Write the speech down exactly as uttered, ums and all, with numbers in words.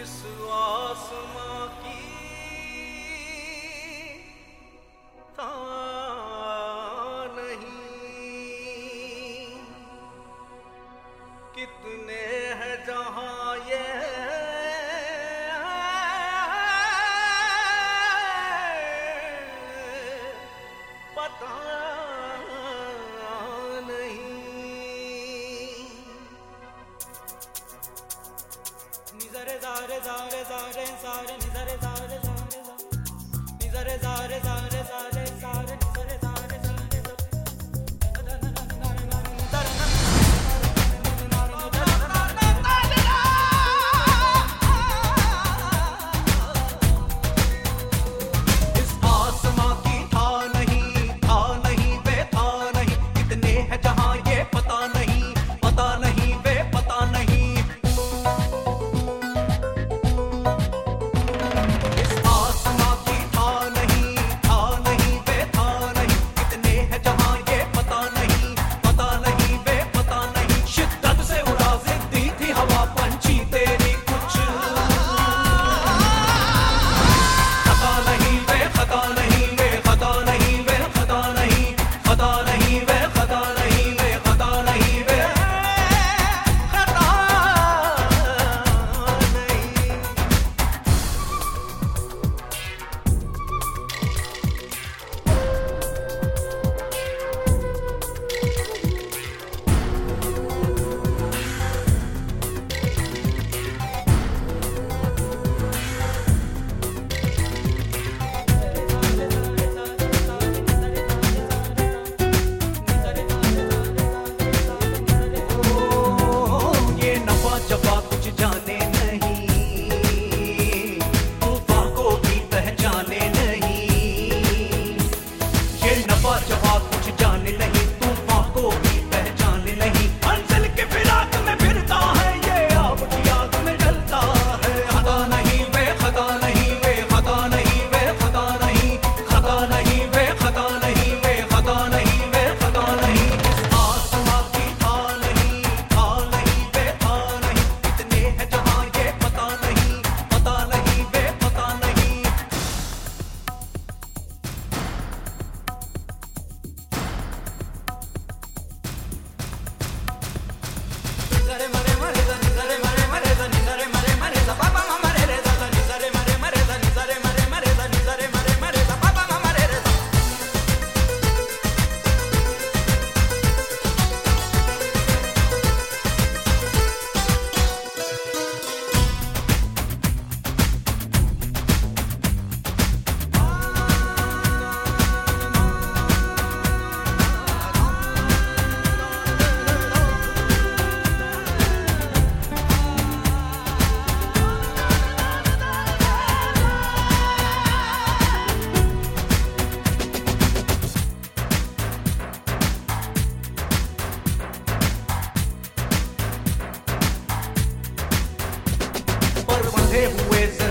इस आसमां की था नहीं, कितने हैं जहां ये पता नहीं। निजरे जारे जारे जारे सारे निजरे जारे जारे निजरे जारे जारे जारे सारे निजरे जारे जारे इस आसमां की था नहीं, था नहीं वे था नहीं, कितने हैं जहां ये पता नहीं, पता नहीं वे पता नहीं। इस आसमां की था नहीं, था नहीं वे था नहीं, कितने हैं जहां ये पता नहीं, पता नहीं वे पता नहीं। शिद्दत से उड़ा दी थी हवा पंछी तेरी कुछ खता नहीं वे खता नहीं वे खता नहीं वे खता नहीं, खता नहीं वे खता नहीं वे खता नहीं वे खता नहीं। ये नफा जफा कुछ जाने नहीं, तूफान को भी पहचाने नहीं। ये नफा जफा कुछ जाने नहीं, तूफान को भी पहचाने नहीं। मंजिल के फिराक में फिरता है ये, आग की आग में जलता है। खता नहीं वे खता नहीं वे खता नहीं वे खता नहीं, खता नहीं वे खता नहीं वे खता नहीं वे खता नहीं। आसमां की था नहीं, था नहीं वे था नहीं, कितने हैं जहां ये पता नहीं, पता नहीं वे पता नहीं। निजरे मरे मरे दा निजरे मरे मरे दा निजरे मरे मरे दा पापा ममा रे रे दा निजरे मरे मरे दा निजरे मरे मरे दा निजरे मरे मरे दा पापा ममा रे रे दा। पर बंधे हुए